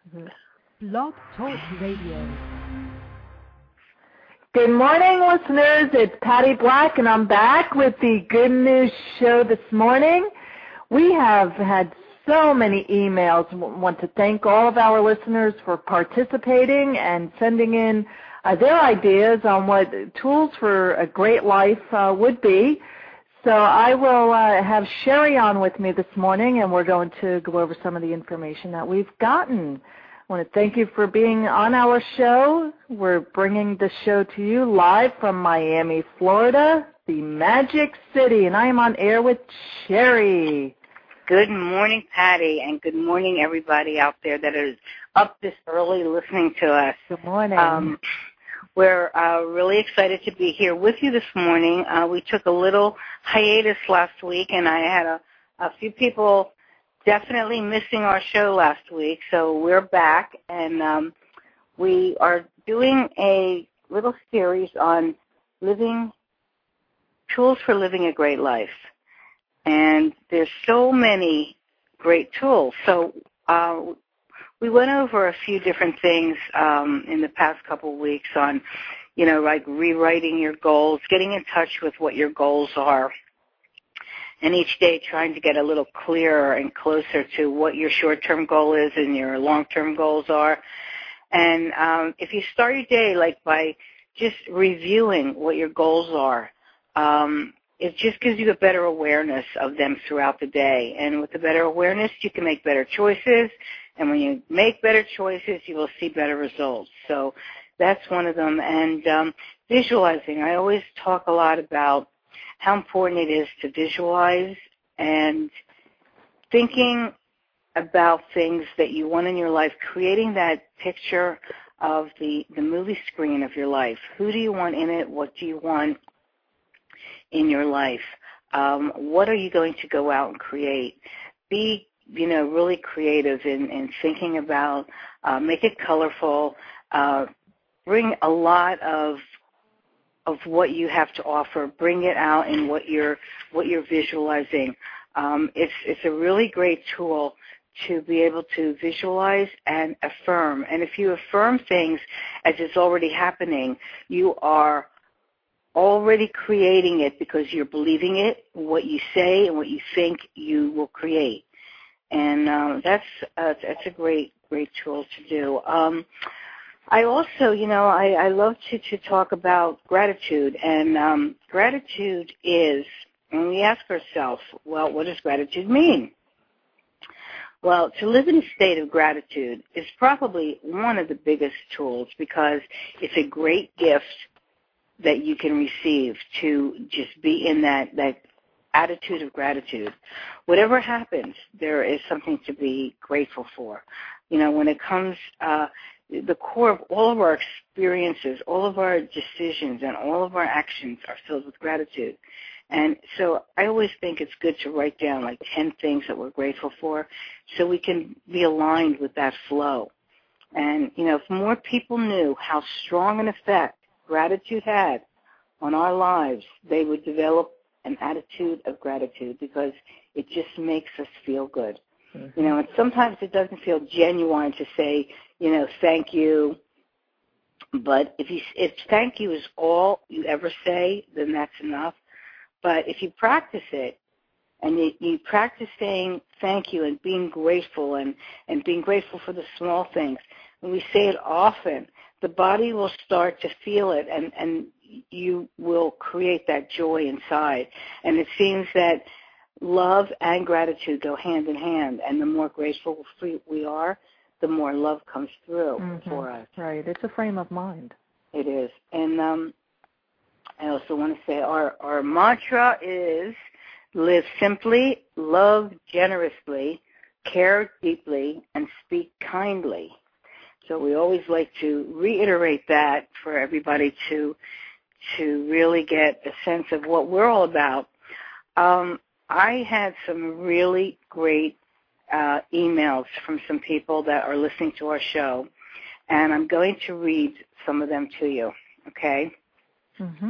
Blog Talk Radio. Good morning, listeners. It's Patty Black, and I'm back with the Good News Show this morning. We have had so many emails. I want to thank all of our listeners for participating and sending in their ideas on what tools for a great life would be. So I will have Sherry on with me this morning, and we're going to go over some of the information that we've gotten. I want to thank you for being on our show. We're bringing the show to you live from Miami, Florida, the Magic City, and I am on air with Sherry. Good morning, Patty, and good morning, everybody out there that is up this early listening to us. Good morning. We're really excited to be here with you this morning. We took a little hiatus last week, and I had a few people definitely missing our show last week, so we're back, and we are doing a little series on tools for living a great life. And there's so many great tools. So we went over a few different things in the past couple of weeks on, like rewriting your goals, getting in touch with what your goals are, and each day trying to get a little clearer and closer to what your short-term goal is and your long-term goals are. And if you start your day by just reviewing what your goals are, it just gives you a better awareness of them throughout the day. And with the better awareness, you can make better choices. And when you make better choices, you will see better results. So that's one of them. And visualizing. I always talk a lot about how important it is to visualize and thinking about things that you want in your life, creating that picture of the movie screen of your life. Who do you want in it? What do you want in your life? What are you going to go out and create? Be, really creative in thinking about, make it colorful, bring a lot of what you have to offer, bring it out in what you're visualizing. It's a really great tool to be able to visualize and affirm. And if you affirm things as it's already happening, you are already creating it because you're believing it. What you say and what you think, you will create. And that's a great tool to do. I also, I love to talk about gratitude. And gratitude is, when we ask ourselves, well, what does gratitude mean? Well, to live in a state of gratitude is probably one of the biggest tools because it's a great gift that you can receive, to just be in that attitude of gratitude. Whatever happens, there is something to be grateful for. When it comes, the core of all of our experiences, all of our decisions, and all of our actions are filled with gratitude. And so I always think it's good to write down 10 things that we're grateful for so we can be aligned with that flow. And, if more people knew how strong an effect gratitude had on our lives, they would develop an attitude of gratitude because it just makes us feel good. Mm-hmm. And sometimes it doesn't feel genuine to say, thank you. But if thank you is all you ever say, then that's enough. But if you practice it, and you practice saying thank you and being grateful and being grateful for the small things, when we say it often, the body will start to feel it, and you will create that joy inside. And it seems that love and gratitude go hand in hand, and the more grateful we are, the more love comes through for us. Right. It's a frame of mind. It is. And I also want to say our mantra is live simply, love generously, care deeply, and speak kindly. So we always like to reiterate that for everybody to really get a sense of what we're all about. I had some really great emails from some people that are listening to our show, and I'm going to read some of them to you, okay? Mm-hmm.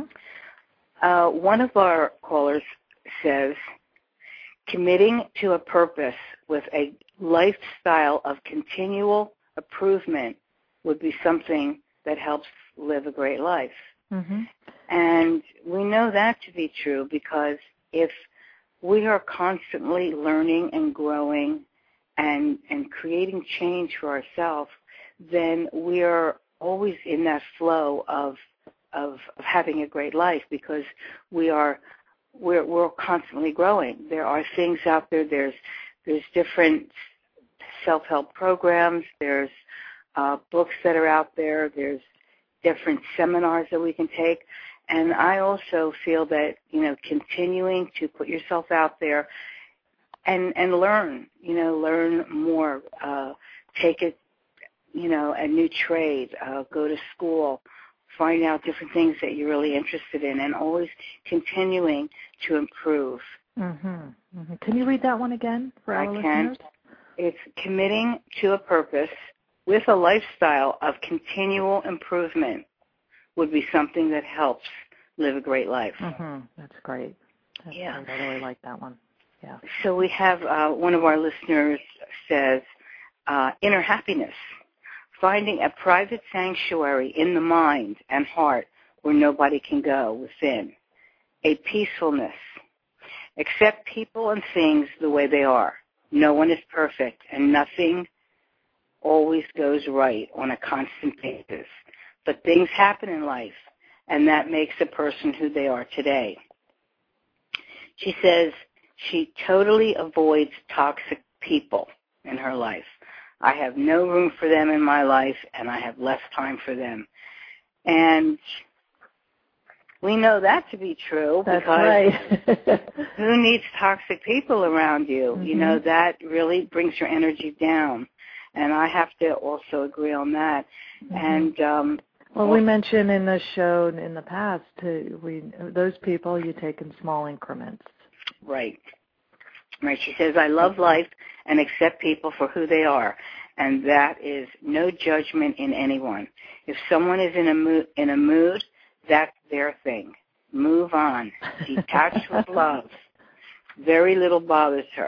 One of our callers says, committing to a purpose with a lifestyle of continual improvement would be something that helps live a great life. Mm-hmm. And we know that to be true because if we are constantly learning and growing and creating change for ourselves, then we are always in that flow of having a great life because we're constantly growing. There are things out there. There's different self-help programs. There's books that are out there. There's different seminars that we can take. And I also feel that, continuing to put yourself out there and learn, learn more, take it, a new trade, go to school, find out different things that you're really interested in, and always continuing to improve. Mm-hmm. Mm-hmm. Can you read that one again for our listeners? It's committing to a purpose with a lifestyle of continual improvement would be something that helps live a great life. Mm-hmm. That's great. That's great. I really like that one. Yeah. So we have one of our listeners says, inner happiness, finding a private sanctuary in the mind and heart where nobody can go within, a peacefulness, accept people and things the way they are. No one is perfect, and nothing always goes right on a constant basis. But things happen in life, and that makes a person who they are today. She says she totally avoids toxic people in her life. I have no room for them in my life, and I have less time for them. And we know that to be true. That's because right. who needs toxic people around you? Mm-hmm. That really brings your energy down. And I have to also agree on that. Mm-hmm. And well, we mentioned in the show in the past, those people you take in small increments. Right. Right. She says, I love life and accept people for who they are. And that is no judgment in anyone. If someone is in a mood, that's their thing. Move on. Detach with love. Very little bothers her.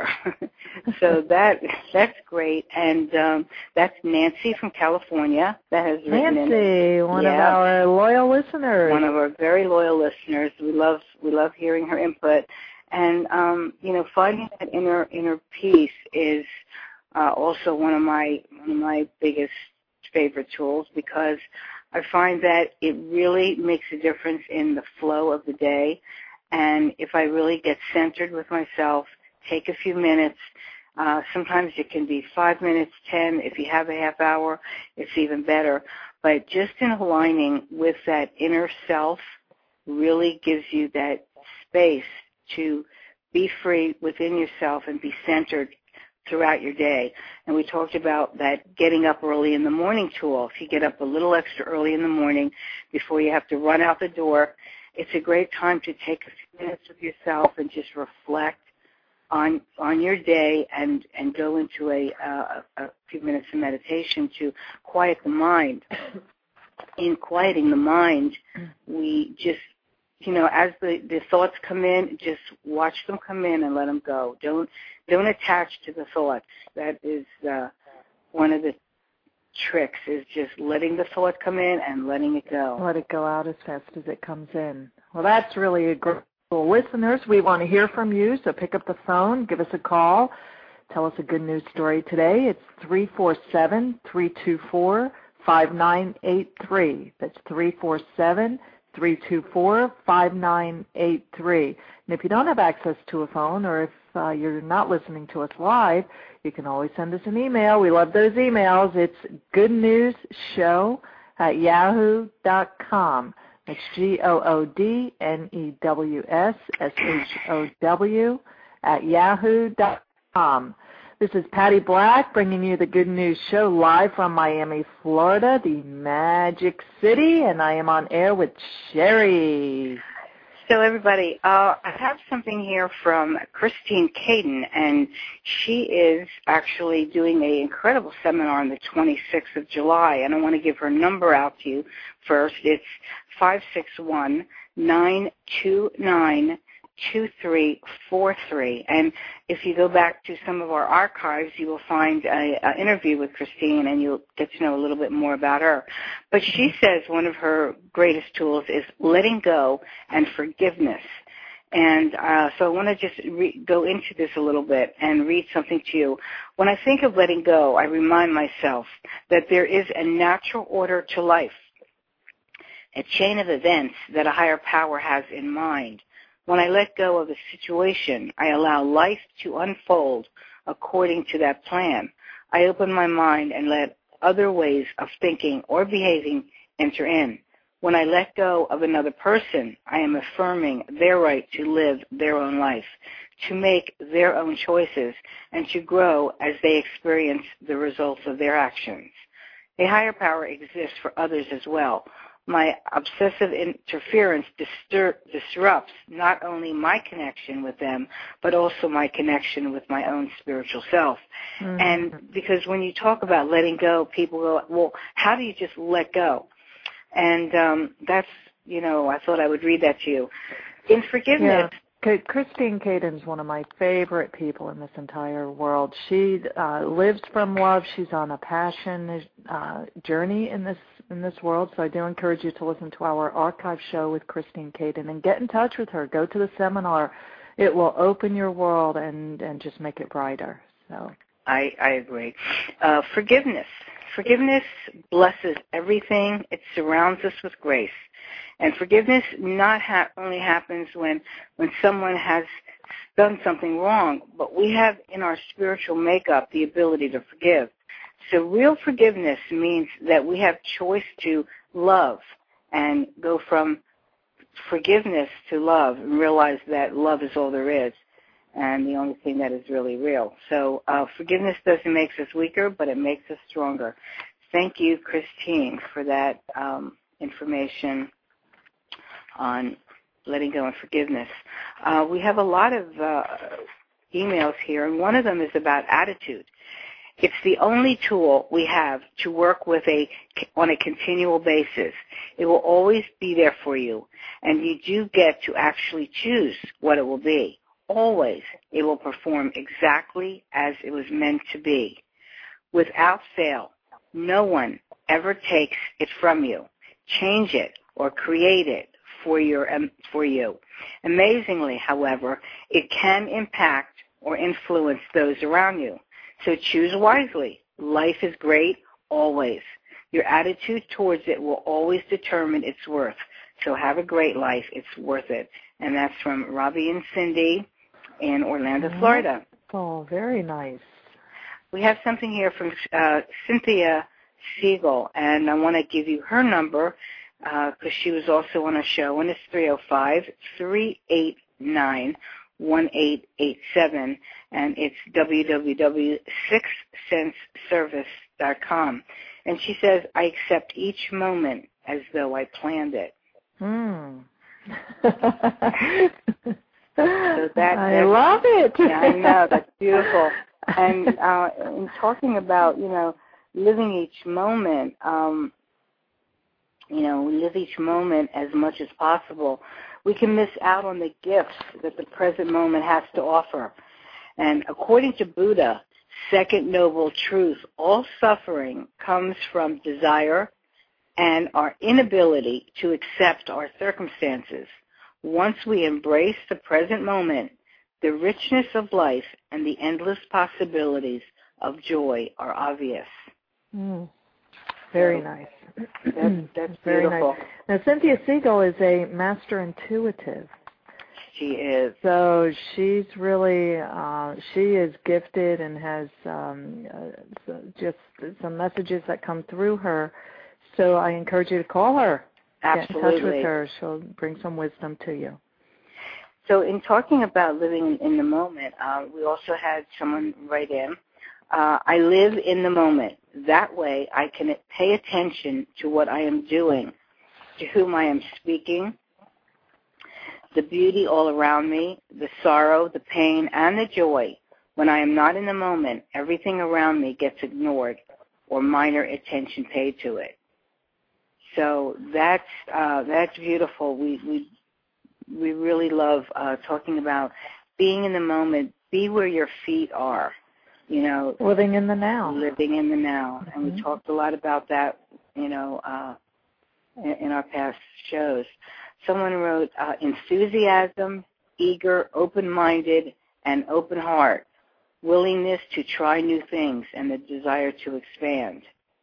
So that's great. And that's Nancy from California that has written Nancy, one of our loyal listeners. One of our very loyal listeners. We love hearing her input. And finding that inner peace is also one of my biggest favorite tools, because I find that it really makes a difference in the flow of the day. And if I really get centered with myself, take a few minutes, sometimes it can be 5 minutes, 10. If you have a half hour, it's even better. But just in aligning with that inner self really gives you that space to be free within yourself and be centered throughout your day. And we talked about that getting up early in the morning tool. If you get up a little extra early in the morning before you have to run out the door, it's a great time to take a few minutes with yourself and just reflect on your day and go into a few minutes of meditation to quiet the mind. In quieting the mind, we just, as the thoughts come in, just watch them come in and let them go. Don't attach to the thoughts. That is one of the tricks, is just letting the thought come in and letting it go. Let it go out as fast as it comes in. Well, that's really a great. Well, listeners, we want to hear from you, so pick up the phone, give us a call, tell us a good news story today. It's 347-324-5983. That's 347-324-5983. And if you don't have access to a phone, or if you're not listening to us live, you can always send us an email. We love those emails. It's goodnewsshow@yahoo.com. That's GOODNEWSSHOW @yahoo.com. This is Patty Black bringing you the Good News Show live from Miami, Florida, the Magic City, and I am on air with Sherry. So everybody, I have something here from Christine Caden, and she is actually doing an incredible seminar on the 26th of July, and I want to give her number out to you first. It's 561-929-2888. 2343. And if you go back to some of our archives, you will find an interview with Christine, and you'll get to know a little bit more about her. But she says one of her greatest tools is letting go and forgiveness. And so I want to just go into this a little bit and read something to you. When I think of letting go, I remind myself that there is a natural order to life, a chain of events that a higher power has in mind. When I let go of a situation, I allow life to unfold according to that plan. I open my mind and let other ways of thinking or behaving enter in. When I let go of another person, I am affirming their right to live their own life, to make their own choices, and to grow as they experience the results of their actions. A higher power exists for others as well. My obsessive interference disrupts not only my connection with them, but also my connection with my own spiritual self. Mm-hmm. And because when you talk about letting go, people go, well, how do you just let go? And that's, I thought I would read that to you. In forgiveness. Yeah. Christine Caden's one of my favorite people in this entire world. She lives from love. She's on a passion journey in this world. So I do encourage you to listen to our archive show with Christine Caden and get in touch with her. Go to the seminar. It will open your world and just make it brighter. So I agree. Forgiveness. Forgiveness blesses everything. It surrounds us with grace. And forgiveness not only happens when someone has done something wrong, but we have in our spiritual makeup the ability to forgive. So real forgiveness means that we have choice to love and go from forgiveness to love and realize that love is all there is and the only thing that is really real. So forgiveness doesn't make us weaker, but it makes us stronger. Thank you, Christine, for that information on letting go and forgiveness. We have a lot of emails here, and one of them is about attitude. It's the only tool we have to work with on a continual basis. It will always be there for you, and you do get to actually choose what it will be. Always, it will perform exactly as it was meant to be. Without fail, no one ever takes it from you, change it, or create it for you. Amazingly, however, it can impact or influence those around you. So choose wisely. Life is great, always. Your attitude towards it will always determine its worth. So have a great life. It's worth it. And that's from Robbie and Cindy in Orlando, Florida. Oh, very nice. We have something here from Cynthia Siegel, and I want to give you her number because she was also on a show, and it's 305-389-1887, and it's www.sixthsenseservice.com. And she says, I accept each moment as though I planned it. So I love it. Yeah, I know. That's beautiful. And in talking about, living each moment, we live each moment as much as possible. We can miss out on the gifts that the present moment has to offer. And according to Buddha, second noble truth, all suffering comes from desire and our inability to accept our circumstances. Once we embrace the present moment, the richness of life and the endless possibilities of joy are obvious. Very nice. That's very beautiful. Nice. Now, Cynthia Siegel is a master intuitive. She is. So she's really, she is gifted and has just some messages that come through her. So I encourage you to call her. Absolutely. Get in touch with her. She'll bring some wisdom to you. So in talking about living in the moment, we also had someone write in, I live in the moment. That way I can pay attention to what I am doing, to whom I am speaking, the beauty all around me, the sorrow, the pain, and the joy. When I am not in the moment, everything around me gets ignored or minor attention paid to it. So that's beautiful. We we really love talking about being in the moment, be where your feet are, you know. Living in the now. Living in the now. Mm-hmm. And we talked a lot about that, you know, in our past shows. Someone wrote, enthusiasm, eager, open-minded, and open heart, willingness to try new things, and the desire to expand.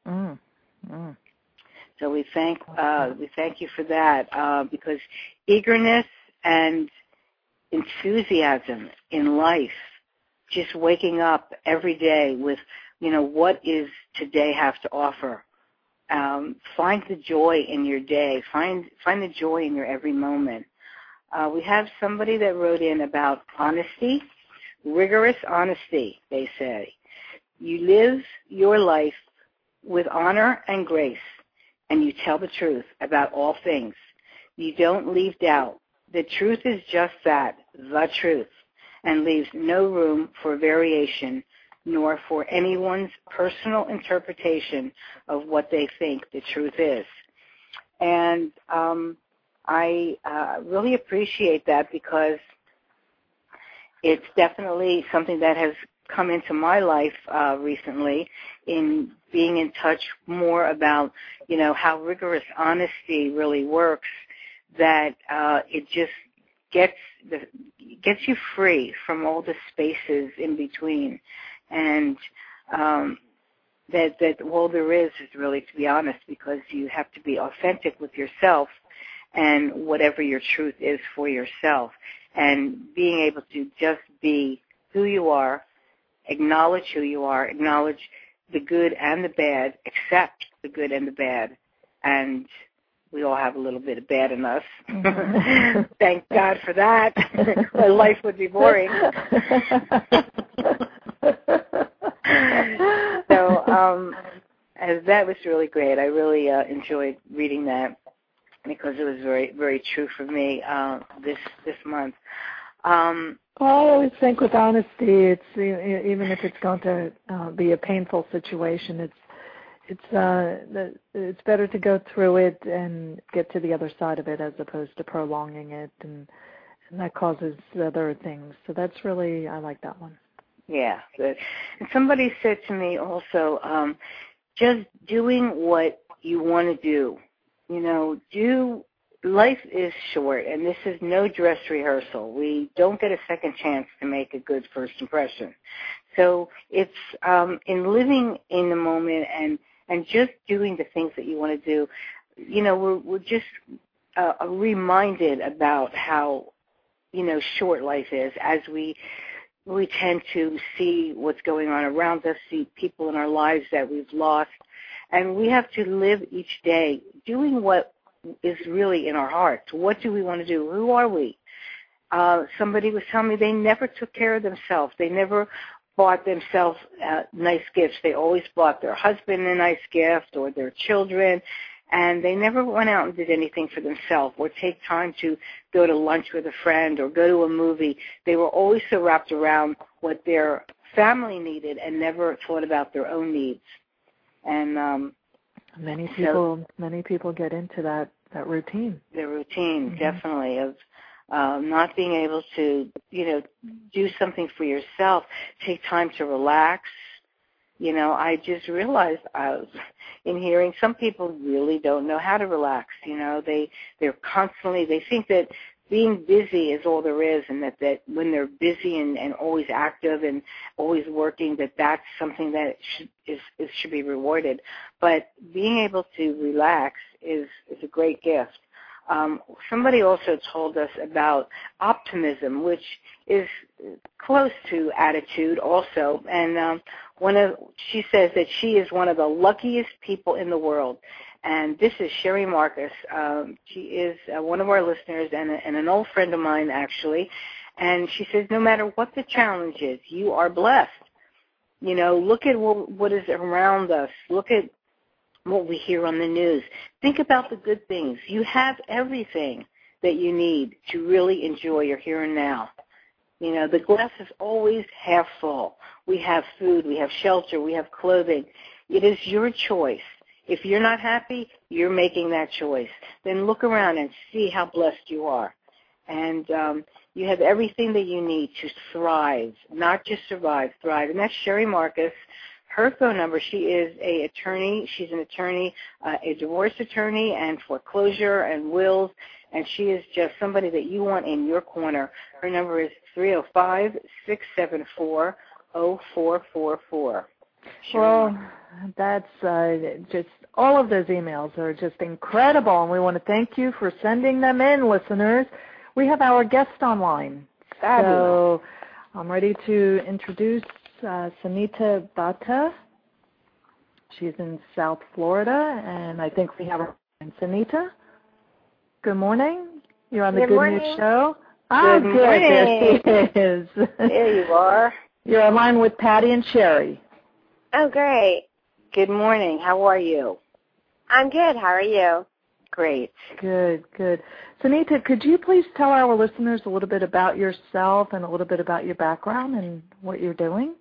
So we thank you for that, because eagerness and enthusiasm in life, just waking up every day with, you know, what is today have to offer. Find the joy in your day. Find the joy in your every moment. We have somebody that wrote in about honesty, rigorous honesty, they say. You live your life with honor and grace, and you tell the truth about all things. You don't leave doubt. The truth is just that, the truth, and leaves no room for variation nor for anyone's personal interpretation of what they think the truth is. And I really appreciate that, because it's definitely something that has come into my life recently, in being in touch more about, you know, how rigorous honesty really works, that it just gets you free from all the spaces in between. And that all there is really to be honest, because you have to be authentic with yourself and whatever your truth is for yourself. And being able to just be who you are, acknowledge who you are, acknowledge the good and the bad, accept the good and the bad. And we all have a little bit of bad in us. Thank God for that. My life would be boring. So as that was really great. I really enjoyed reading that, because it was very, very true for me this month. Well, I always think with honesty, it's even if it's going to be a painful situation, it's better to go through it and get to the other side of it, as opposed to prolonging it, and that causes other things. So that's really, I like that one. Yeah, good. And somebody said to me also, just doing what you want to do. You know, life is short, and this is no dress rehearsal. We don't get a second chance to make a good first impression. So it's in living in the moment and just doing the things that you want to do. You know, we're just reminded about how, you know, short life is, as we tend to see what's going on around us, see people in our lives that we've lost, and we have to live each day doing what is really in our hearts. What do we want to do? Who are we? Somebody was telling me they never took care of themselves. They never bought themselves nice gifts. They always bought their husband a nice gift, or their children, and they never went out and did anything for themselves or take time to go to lunch with a friend or go to a movie. They were always so wrapped around what their family needed and never thought about their own needs. And many people get into that routine. The routine, definitely, of not being able to, you know, do something for yourself, take time to relax. You know, I just realized in hearing some people really don't know how to relax. You know, they're constantly, they think that being busy is all there is, and that when they're busy and always active and always working, that's something that should be rewarded. But being able to relax is a great gift. Somebody also told us about optimism, which is close to attitude also. And she says that she is one of the luckiest people in the world. And this is Sherry Marcus. She is one of our listeners and an old friend of mine, actually. And she says, no matter what the challenge is, you are blessed. You know, look at what is around us. Look at what we hear on the news. Think about the good things. You have everything that you need to really enjoy your here and now. You know, the glass is always half full. We have food, we have shelter, we have clothing. It is your choice. If you're not happy, you're making that choice. Then look around and see how blessed you are. And you have everything that you need to thrive, not just survive, thrive. And that's Sherry Marcus. Her phone number, she is an attorney. She's an attorney, a divorce attorney and foreclosure and wills, and she is just somebody that you want in your corner. Her number is 305-674-0444. Well, that's just, all of those emails are just incredible, and we want to thank you for sending them in, listeners. We have our guest online. Fabulous. So I'm ready to introduce Sunita Bhatta. She's in South Florida, and I think we have her in Sunita. Good morning. You're on the Good News Show. Good morning. There she is. There you are. You're online with Patty and Sherry. Oh, great. Good morning. How are you? I'm good. How are you? Great. Good, good. Sunita, could you please tell our listeners a little bit about yourself and a little bit about your background and what you're doing?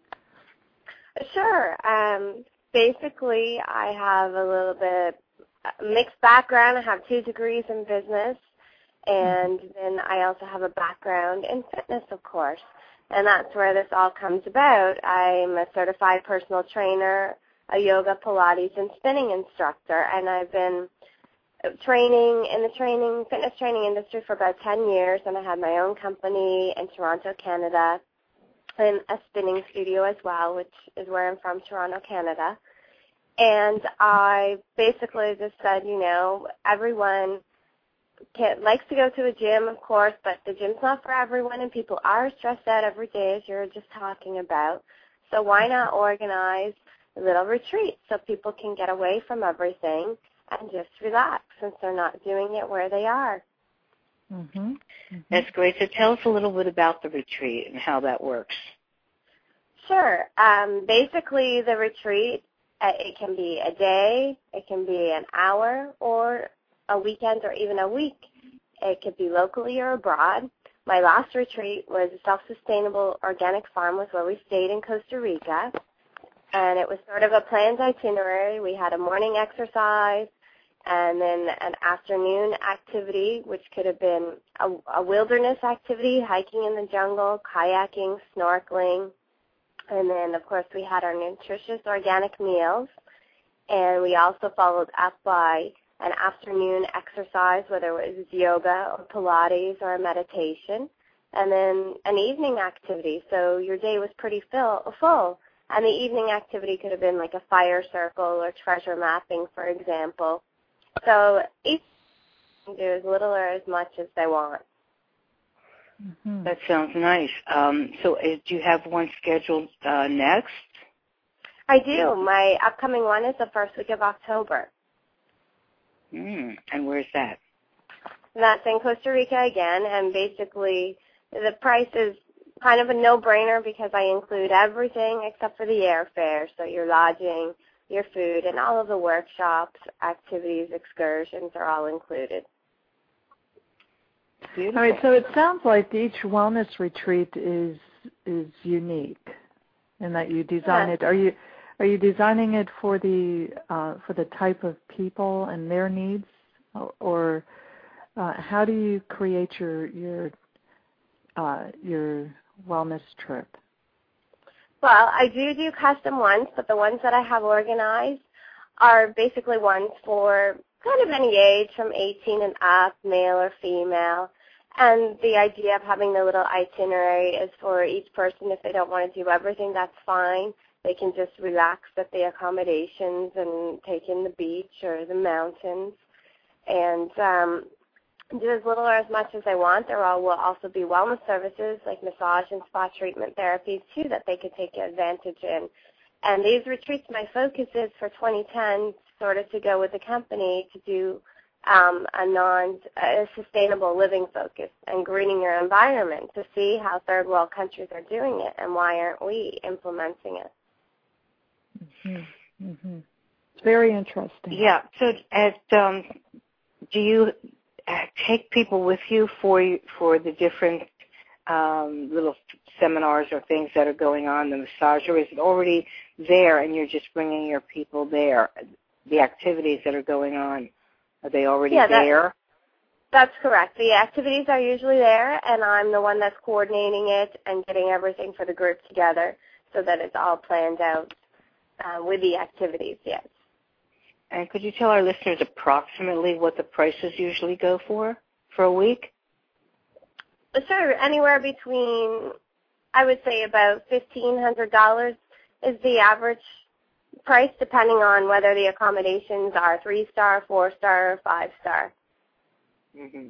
Sure. Basically, I have a little bit mixed background. I have 2 degrees in business, and then I also have a background in fitness, of course, and that's where this all comes about. I'm a certified personal trainer, a yoga, Pilates, and spinning instructor, and I've been training in the fitness training industry for about 10 years, and I have my own company in Toronto, Canada, and a spinning studio as well, which is where I'm from, Toronto, Canada. And I basically just said, everyone likes to go to a gym, of course, but the gym's not for everyone, and people are stressed out every day, as you're just talking about. So why not organize a little retreat so people can get away from everything and just relax, since they're not doing it where they are. Mm-hmm. Mm-hmm. That's great. So tell us a little bit about the retreat and how that works. Sure. Basically, the retreat, it can be a day, it can be an hour, or a weekend, or even a week. It could be locally or abroad. My last retreat was a self-sustainable organic farm, was where we stayed in Costa Rica. And it was sort of a planned itinerary. We had a morning exercise and then an afternoon activity, which could have been a wilderness activity, hiking in the jungle, kayaking, snorkeling. And then, of course, we had our nutritious organic meals. And we also followed up by an afternoon exercise, whether it was yoga or Pilates or a meditation, and then an evening activity. So your day was pretty full. And the evening activity could have been like a fire circle or treasure mapping, for example. So each can do as little or as much as they want. Mm-hmm. That sounds nice. So do you have one scheduled next? I do. My upcoming one is the first week of October. And where's that? And that's in Costa Rica again, and basically the price is kind of a no-brainer because I include everything except for the airfare, so your lodging, your food, and all of the workshops, activities, excursions are all included. Beautiful. All right, so it sounds like each wellness retreat is unique in that you design it. Are you designing it for the type of people and their needs, or how do you create your wellness trip? Well, I do custom ones, but the ones that I have organized are basically ones for kind of any age, from 18 and up, male or female. And the idea of having the little itinerary is for each person. If they don't want to do everything, that's fine. They can just relax at the accommodations and take in the beach or the mountains and do as little or as much as they want. There will also be wellness services like massage and spa treatment therapies, too, that they could take advantage in. And these retreats, my focus is for 2010 sort of to go with the company to do a sustainable living focus and greening your environment to see how third world countries are doing it and why aren't we implementing it. Mm-hmm. Mm-hmm. It's very interesting. Yeah. So, do you take people with you for the different little seminars or things that are going on, the massage, or is it already there and you're just bringing your people there? The activities that are going on, are they already there? That's correct. The activities are usually there, and I'm the one that's coordinating it and getting everything for the group together so that it's all planned out with the activities, yes. And could you tell our listeners approximately what the prices usually go for a week? Sure. Anywhere between, I would say, about $1,500 is the average price, depending on whether the accommodations are 3-star, 4-star, or 5-star. Mm-hmm.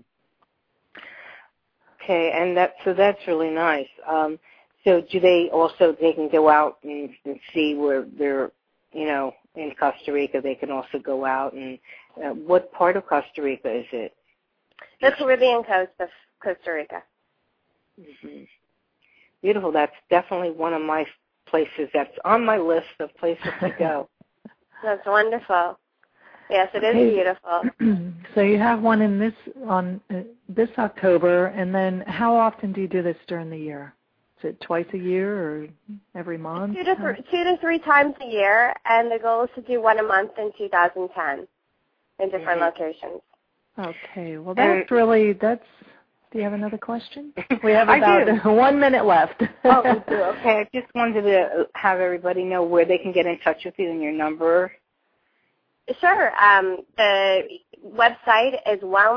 Okay, and that's really nice. So do they can go out and see where they're, in Costa Rica, they can also go out and what part of Costa Rica is it? The Caribbean coast of Costa Rica. Mm-hmm. Beautiful. That's definitely one of my places that's on my list of places to go. That's wonderful. Yes, it is beautiful. So you have one on this October, and then how often do you do this during the year? Is it twice a year or every month? 2 to 3 times a year, and the goal is to do one a month in 2010 in different locations. Okay. Well, do you have another question? We have about 1 minute left. Oh, we do. Okay. I just wanted to have everybody know where they can get in touch with you and your number. Sure. The website is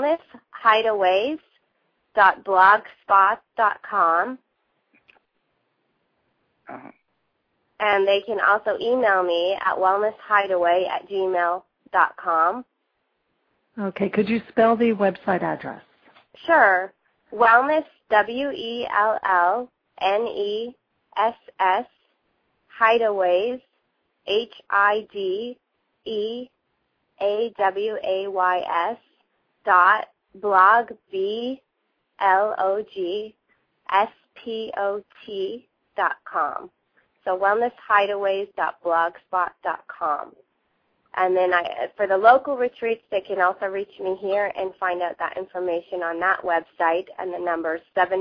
wellnesshideaways.blogspot.com. Uh-huh. And they can also email me at wellnesshideaway@gmail.com. Okay. Could you spell the website address? Sure. Wellness, WELLNESS, Hideaways, HIDEAWAYS .blog, blogspot.com. So wellnesshideaways.blogspot.com. And then for the local retreats, they can also reach me here and find out that information on that website. And the number is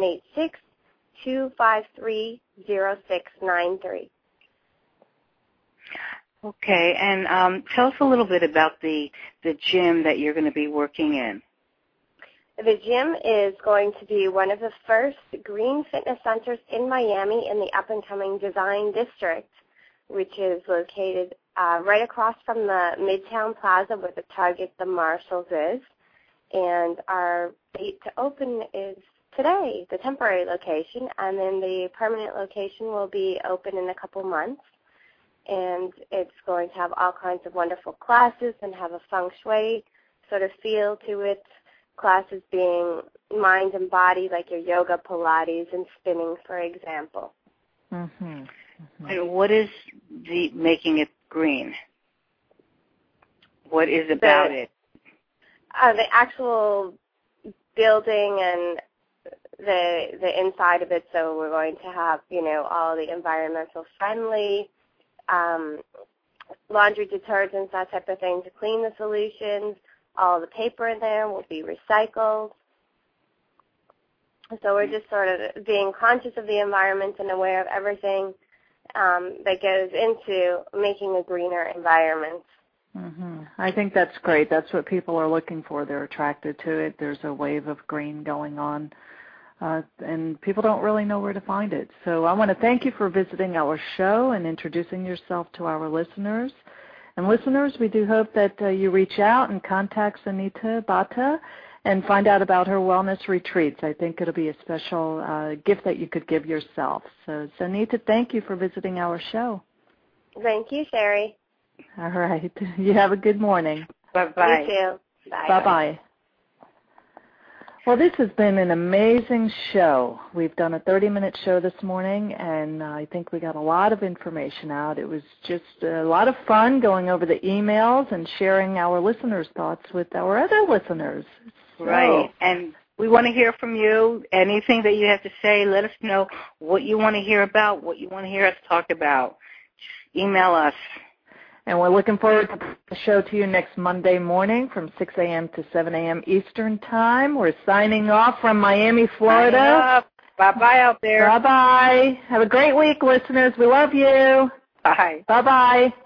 786-253-0693. Okay, and tell us a little bit about the gym that you're going to be working in. The gym is going to be one of the first green fitness centers in Miami in the up-and-coming Design District, which is located right across from the Midtown Plaza where the Target, the Marshalls is. And our date to open is today, the temporary location, and then the permanent location will be open in a couple months. And it's going to have all kinds of wonderful classes and have a feng shui sort of feel to it. Classes being mind and body, like your yoga, Pilates, and spinning, for example. Mm-hmm. Mm-hmm. And what is making it green? What is about it? The actual building and the inside of it. So we're going to have, all the environmental friendly laundry detergents, that type of thing to clean the solutions. All the paper in there will be recycled. So we're just sort of being conscious of the environment and aware of everything that goes into making a greener environment. Mm-hmm. I think that's great. That's what people are looking for. They're attracted to it. There's a wave of green going on, and people don't really know where to find it. So I want to thank you for visiting our show and introducing yourself to our listeners. And listeners, we do hope that you reach out and contact Sunita Bhatta and find out about her wellness retreats. I think it'll be a special gift that you could give yourself. So, Sunita, thank you for visiting our show. Thank you, Sherry. All right. You have a good morning. Bye-bye. You too. Bye. Bye-bye. Well, this has been an amazing show. We've done a 30-minute show this morning, and I think we got a lot of information out. It was just a lot of fun going over the emails and sharing our listeners' thoughts with our other listeners. Right, and we want to hear from you. Anything that you have to say, let us know what you want to hear about, what you want to hear us talk about. Just email us. And we're looking forward to the show to you next Monday morning from 6 a.m. to 7 a.m. Eastern Time. We're signing off from Miami, Florida. Bye-bye out there. Bye-bye. Have a great week, listeners. We love you. Bye. Bye-bye.